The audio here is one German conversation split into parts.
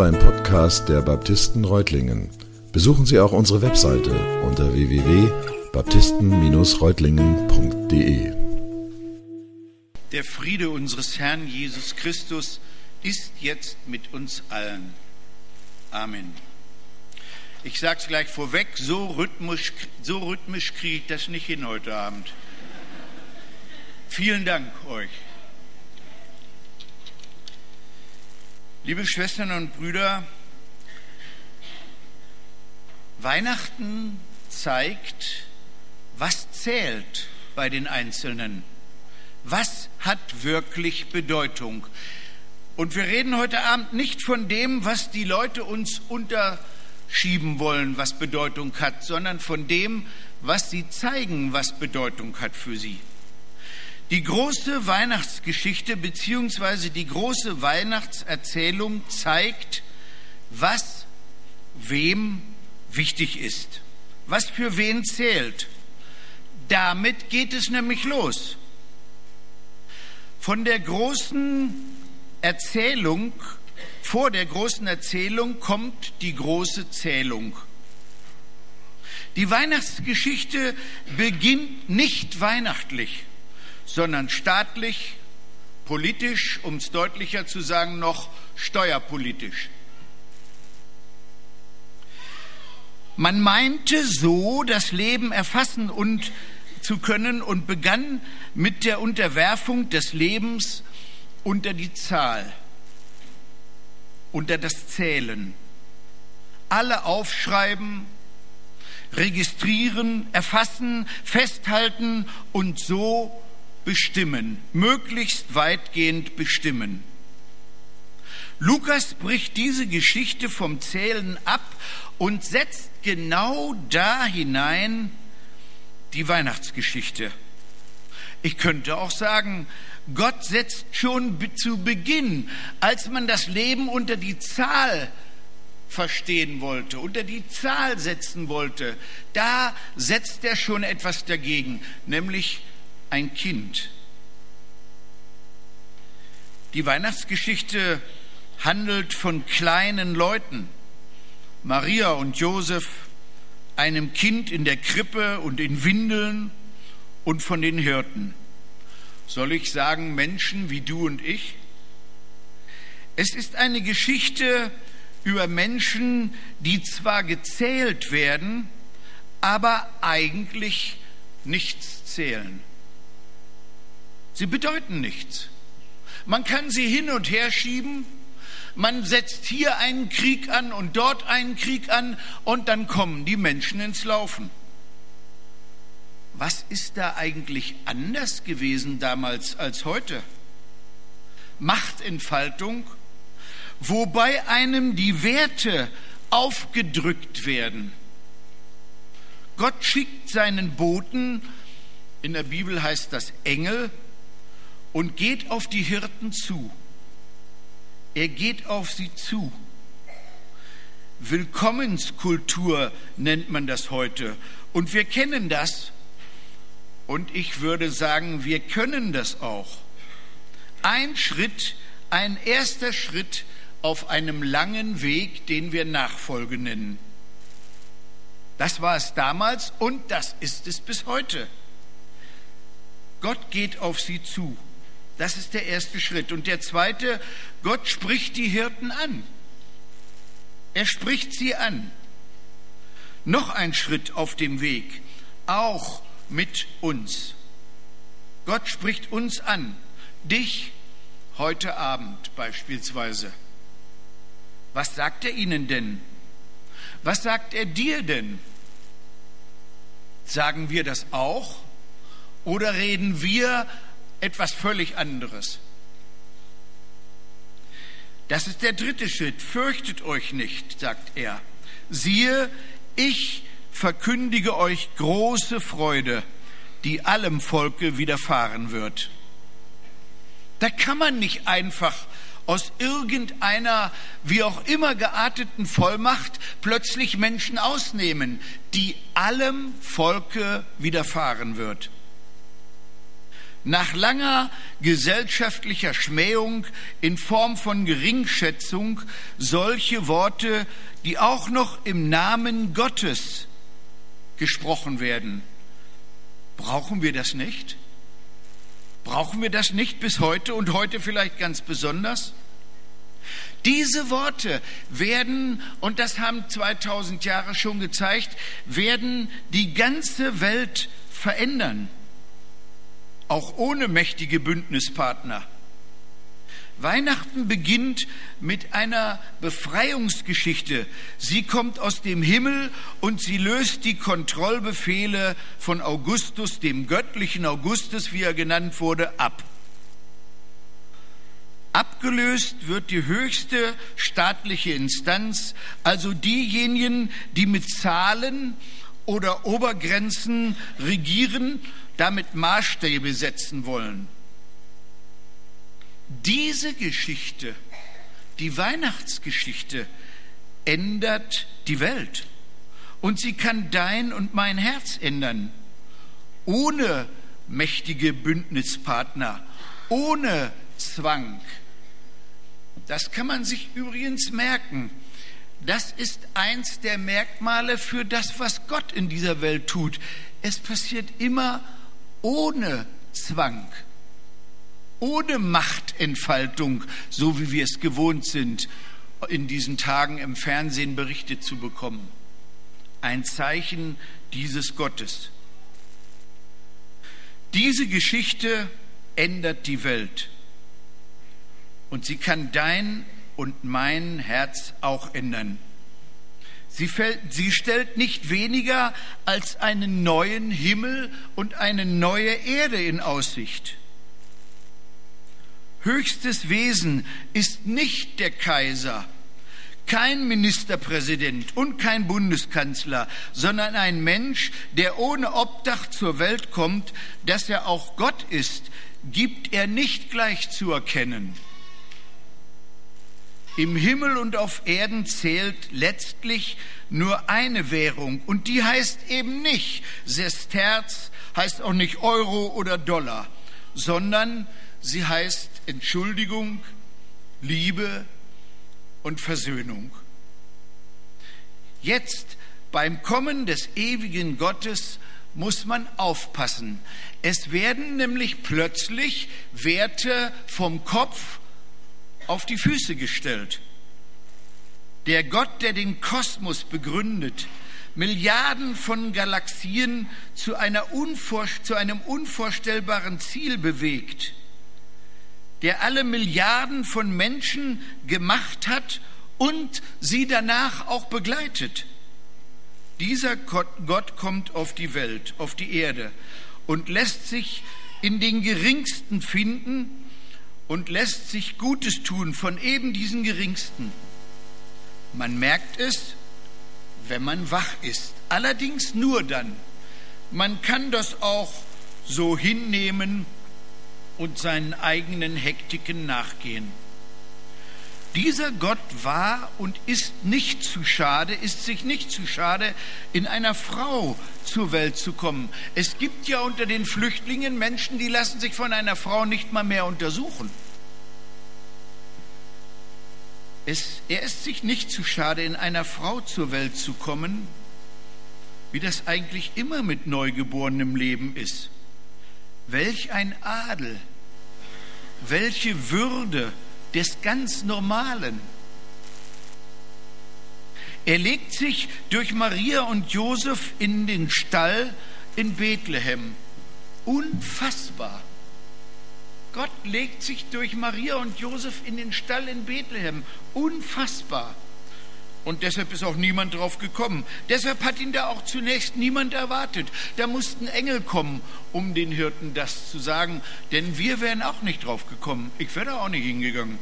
ein Podcast der Baptisten Reutlingen. Besuchen Sie auch unsere Webseite unter www.baptisten-reutlingen.de. Der Friede unseres Herrn Jesus Christus ist jetzt mit uns allen. Amen. Ich sage es gleich vorweg, so rhythmisch kriege ich das nicht hin heute Abend. Vielen Dank euch. Liebe Schwestern und Brüder, Weihnachten zeigt, was zählt bei den Einzelnen. Was hat wirklich Bedeutung? Und wir reden heute Abend nicht von dem, was die Leute uns unterschieben wollen, was Bedeutung hat, sondern von dem, was sie zeigen, was Bedeutung hat für sie. Die große Weihnachtsgeschichte bzw. die große Weihnachtserzählung zeigt, was wem wichtig ist, was für wen zählt. Damit geht es nämlich los. Vor der großen Erzählung kommt die große Zählung. Die Weihnachtsgeschichte beginnt nicht weihnachtlich, sondern staatlich, politisch, um es deutlicher zu sagen, noch steuerpolitisch. Man meinte so, das Leben erfassen zu können und begann mit der Unterwerfung des Lebens unter die Zahl, unter das Zählen. Alle aufschreiben, registrieren, erfassen, festhalten und so bestimmen, möglichst weitgehend bestimmen. Lukas bricht diese Geschichte vom Zählen ab und setzt genau da hinein die Weihnachtsgeschichte. Ich könnte auch sagen, Gott setzt schon zu Beginn, als man das Leben unter die Zahl verstehen wollte, unter die Zahl setzen wollte, da setzt er schon etwas dagegen, nämlich ein Kind. Die Weihnachtsgeschichte handelt von kleinen Leuten, Maria und Josef, einem Kind in der Krippe und in Windeln und von den Hirten. Soll ich sagen, Menschen wie du und ich? Es ist eine Geschichte über Menschen, die zwar gezählt werden, aber eigentlich nichts zählen. Sie bedeuten nichts. Man kann sie hin und her schieben, man setzt hier einen Krieg an und dort einen Krieg an und dann kommen die Menschen ins Laufen. Was ist da eigentlich anders gewesen damals als heute? Machtentfaltung, wobei einem die Werte aufgedrückt werden. Gott schickt seinen Boten, in der Bibel heißt das Engel, und geht auf die Hirten zu. Er geht auf sie zu. Willkommenskultur nennt man das heute. Und wir kennen das. Und ich würde sagen, wir können das auch. Ein erster Schritt auf einem langen Weg, den wir Nachfolge nennen. Das war es damals und das ist es bis heute. Gott geht auf sie zu. Das ist der erste Schritt. Und der zweite, Gott spricht die Hirten an. Er spricht sie an. Noch ein Schritt auf dem Weg, auch mit uns. Gott spricht uns an, dich heute Abend beispielsweise. Was sagt er ihnen denn? Was sagt er dir denn? Sagen wir das auch? Oder reden wir etwas völlig anderes? Das ist der dritte Schritt. Fürchtet euch nicht, sagt er. Siehe, ich verkündige euch große Freude, die allem Volke widerfahren wird. Da kann man nicht einfach aus irgendeiner, wie auch immer gearteten Vollmacht plötzlich Menschen ausnehmen, die allem Volke widerfahren wird. nach langer gesellschaftlicher Schmähung in Form von Geringschätzung solche Worte, die auch noch im Namen Gottes gesprochen werden. Brauchen wir das nicht? Brauchen wir das nicht bis heute und heute vielleicht ganz besonders? Diese Worte werden, und das haben 2000 Jahre schon gezeigt, werden die ganze Welt verändern, auch ohne mächtige Bündnispartner. Weihnachten beginnt mit einer Befreiungsgeschichte. Sie kommt aus dem Himmel und sie löst die Kontrollbefehle von Augustus, dem göttlichen Augustus, wie er genannt wurde, ab. Abgelöst wird die höchste staatliche Instanz, also diejenigen, die mit Zahlen oder Obergrenzen regieren, damit Maßstäbe setzen wollen. Diese Geschichte, die Weihnachtsgeschichte, ändert die Welt. Und sie kann dein und mein Herz ändern. Ohne mächtige Bündnispartner, ohne Zwang. Das kann man sich übrigens merken. Das ist eins der Merkmale für das, was Gott in dieser Welt tut. Es passiert immer ohne Zwang, ohne Machtentfaltung, so wie wir es gewohnt sind, in diesen Tagen im Fernsehen berichtet zu bekommen. Ein Zeichen dieses Gottes. Diese Geschichte ändert die Welt. Und sie kann dein und mein Herz auch ändern. Sie stellt nicht weniger als einen neuen Himmel und eine neue Erde in Aussicht. Höchstes Wesen ist nicht der Kaiser, kein Ministerpräsident und kein Bundeskanzler, sondern ein Mensch, der ohne Obdach zur Welt kommt. Dass er auch Gott ist, gibt er nicht gleich zu erkennen. Im Himmel und auf Erden zählt letztlich nur eine Währung und die heißt eben nicht Sesterz, heißt auch nicht Euro oder Dollar, sondern sie heißt Entschuldigung, Liebe und Versöhnung. Jetzt beim Kommen des ewigen Gottes muss man aufpassen. Es werden nämlich plötzlich Werte vom Kopf auf die Füße gestellt. Der Gott, der den Kosmos begründet, Milliarden von Galaxien zu einem unvorstellbaren Ziel bewegt, der alle Milliarden von Menschen gemacht hat und sie danach auch begleitet. Dieser Gott kommt auf die Welt, auf die Erde und lässt sich in den Geringsten finden und lässt sich Gutes tun von eben diesen Geringsten. Man merkt es, wenn man wach ist. Allerdings nur dann. Man kann das auch so hinnehmen und seinen eigenen Hektiken nachgehen. Dieser Gott war und ist sich nicht zu schade, in einer Frau zur Welt zu kommen. Es gibt ja unter den Flüchtlingen Menschen, die lassen sich von einer Frau nicht mal mehr untersuchen. Er ist sich nicht zu schade, in einer Frau zur Welt zu kommen, wie das eigentlich immer mit neugeborenem Leben ist. Welch ein Adel, welche Würde des ganz Normalen. Er legt sich durch Maria und Josef in den Stall in Bethlehem. Unfassbar. Gott legt sich durch Maria und Josef in den Stall in Bethlehem. Unfassbar. Und deshalb ist auch niemand drauf gekommen. Deshalb hat ihn da auch zunächst niemand erwartet. Da mussten Engel kommen, um den Hirten das zu sagen. Denn wir wären auch nicht drauf gekommen. Ich wäre da auch nicht hingegangen.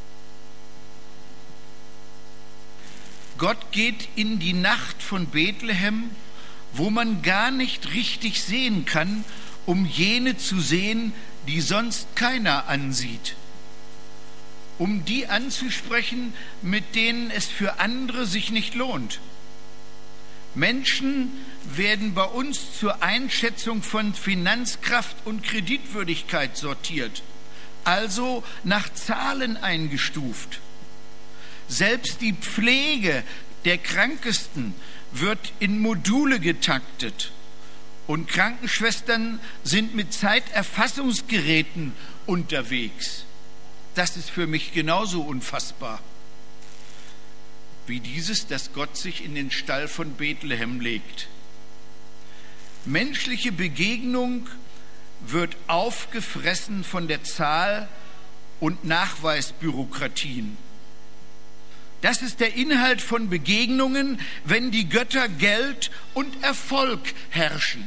Gott geht in die Nacht von Bethlehem, wo man gar nicht richtig sehen kann, um jene zu sehen, die sonst keiner ansieht. Um die anzusprechen, mit denen es für andere sich nicht lohnt. Menschen werden bei uns zur Einschätzung von Finanzkraft und Kreditwürdigkeit sortiert, also nach Zahlen eingestuft. Selbst die Pflege der Krankesten wird in Module getaktet und Krankenschwestern sind mit Zeiterfassungsgeräten unterwegs. Das ist für mich genauso unfassbar wie dieses, dass Gott sich in den Stall von Bethlehem legt. Menschliche Begegnung wird aufgefressen von der Zahl und Nachweisbürokratien. Das ist der Inhalt von Begegnungen, wenn die Götter Geld und Erfolg herrschen.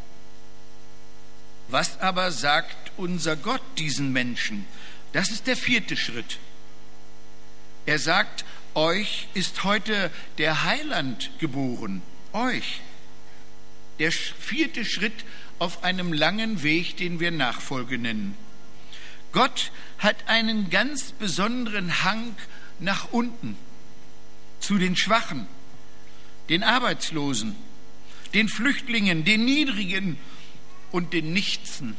Was aber sagt unser Gott diesen Menschen? Das ist der 4. Schritt. Er sagt, euch ist heute der Heiland geboren. Euch. Der 4. Schritt auf einem langen Weg, den wir Nachfolge nennen. Gott hat einen ganz besonderen Hang nach unten, zu den Schwachen, den Arbeitslosen, den Flüchtlingen, den Niedrigen und den Nichtsen.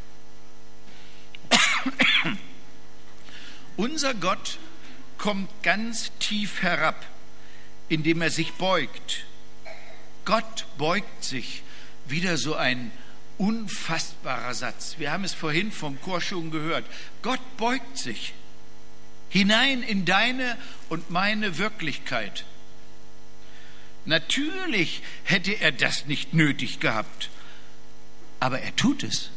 Unser Gott kommt ganz tief herab, indem er sich beugt. Gott beugt sich. Wieder so ein unfassbarer Satz. Wir haben es vorhin vom Chor schon gehört. Gott beugt sich hinein in deine und meine Wirklichkeit. Natürlich hätte er das nicht nötig gehabt, aber er tut es.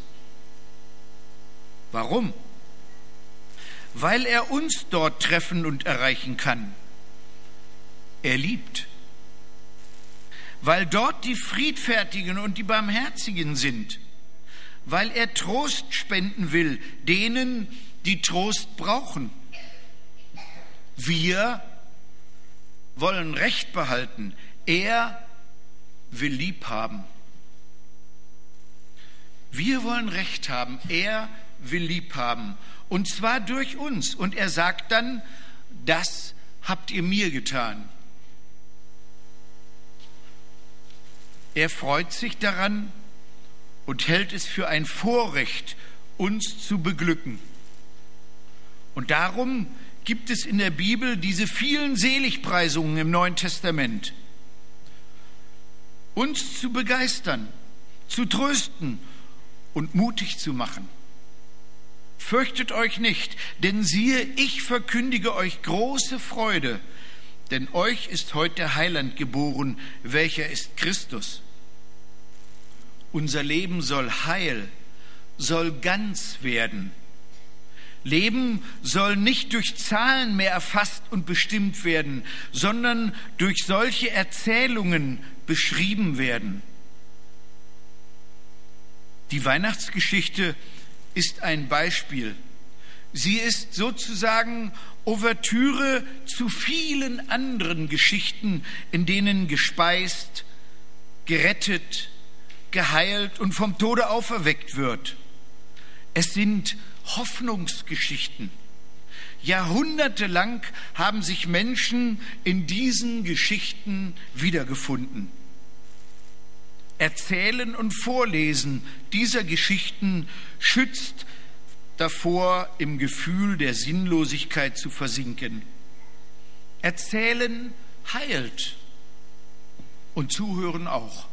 Warum? Weil er uns dort treffen und erreichen kann. Er liebt. Weil dort die Friedfertigen und die Barmherzigen sind. Weil er Trost spenden will, denen, die Trost brauchen. Wir wollen Recht behalten. Er will lieb haben. Wir wollen Recht haben. Er will lieb haben. Und zwar durch uns. Und er sagt dann, das habt ihr mir getan. Er freut sich daran und hält es für ein Vorrecht, uns zu beglücken. Und darum gibt es in der Bibel diese vielen Seligpreisungen im Neuen Testament. Uns zu begeistern, zu trösten und mutig zu machen. Fürchtet euch nicht, denn siehe, ich verkündige euch große Freude, denn euch ist heute der Heiland geboren, welcher ist Christus. Unser Leben soll heil, soll ganz werden. Leben soll nicht durch Zahlen mehr erfasst und bestimmt werden, sondern durch solche Erzählungen beschrieben werden. Die Weihnachtsgeschichte ist ein Beispiel. Sie ist sozusagen Ouvertüre zu vielen anderen Geschichten, in denen gespeist, gerettet, geheilt und vom Tode auferweckt wird. Es sind Hoffnungsgeschichten. Jahrhundertelang haben sich Menschen in diesen Geschichten wiedergefunden. Erzählen und Vorlesen dieser Geschichten schützt davor, im Gefühl der Sinnlosigkeit zu versinken. Erzählen heilt und Zuhören auch.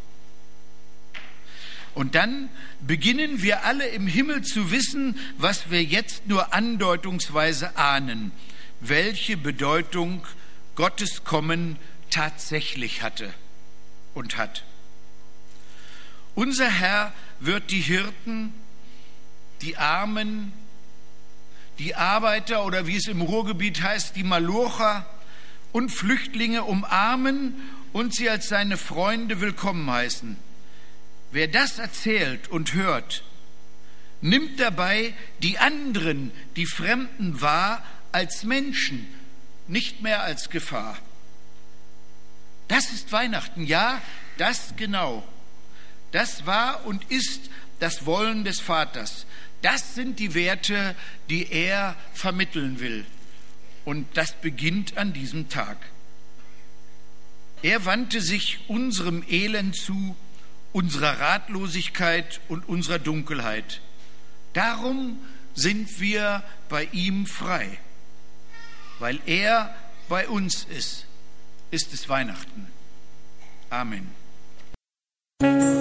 Und dann beginnen wir alle im Himmel zu wissen, was wir jetzt nur andeutungsweise ahnen, welche Bedeutung Gottes Kommen tatsächlich hatte und hat. Unser Herr wird die Hirten, die Armen, die Arbeiter oder wie es im Ruhrgebiet heißt, die Malocher und Flüchtlinge umarmen und sie als seine Freunde willkommen heißen. Wer das erzählt und hört, nimmt dabei die anderen, die Fremden wahr, als Menschen, nicht mehr als Gefahr. Das ist Weihnachten, ja, das genau. Das war und ist das Wollen des Vaters. Das sind die Werte, die er vermitteln will. Und das beginnt an diesem Tag. Er wandte sich unserem Elend zu, unserer Ratlosigkeit und unserer Dunkelheit. Darum sind wir bei ihm frei. Weil er bei uns ist es Weihnachten. Amen.